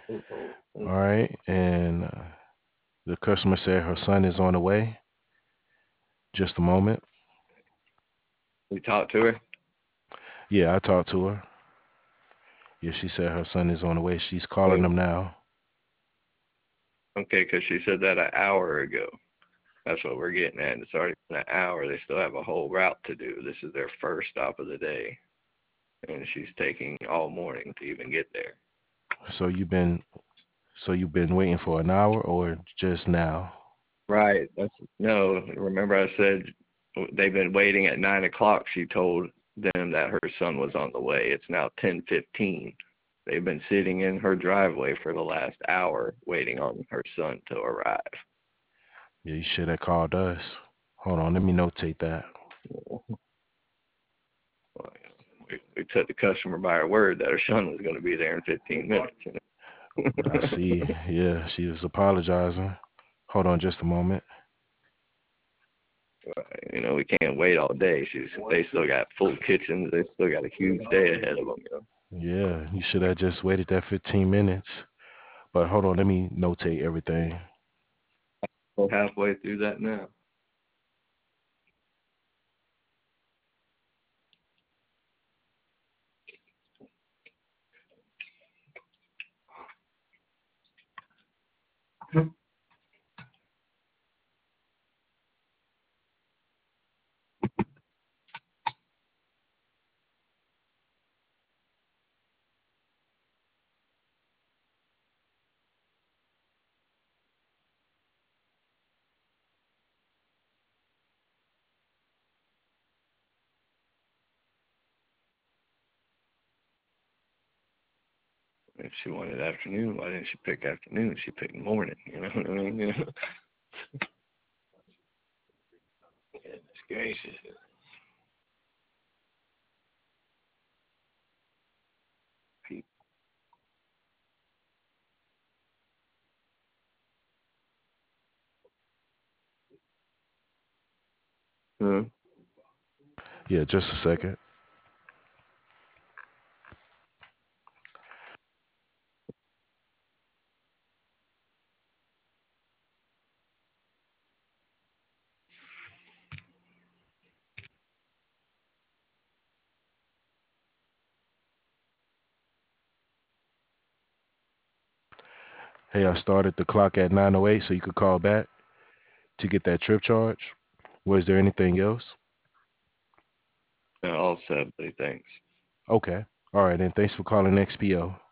All right, and the customer said her son is on the way. Just a moment. We talked to her. Yeah, I talked to her. Yeah, she said her son is on the way. She's calling Oh, him now. okay, because she said that an hour ago. That's what we're getting at. It's already been an hour. They still have a whole route to do. This is their first stop of the day, and she's taking all morning to even get there. So you've been waiting for an hour or just now? Right. That's no. Remember, I said they've been waiting at 9 o'clock. She told them that her son was on the way. It's now 10:15. They've been sitting in her driveway for the last hour waiting on her son to arrive. Yeah, you should have called us. Hold on, let me notate that. We took the customer by her word that her son was going to be there in 15 minutes. I see. Yeah, she was apologizing. Hold on just a moment. We can't wait all day. They still got full kitchens. They still got a huge day ahead of them. Yeah, you should have just waited that 15 minutes. But hold on, let me notate everything. We're halfway through that now. If she wanted afternoon, why didn't she pick afternoon? She picked morning. You know what I mean? Goodness gracious. People. Huh? Yeah, just a second. Hey, I started the clock at 9:08, so you could call back to get that trip charge. Was there anything else? All set, buddy. Thanks. Okay. All right, then thanks for calling XPO.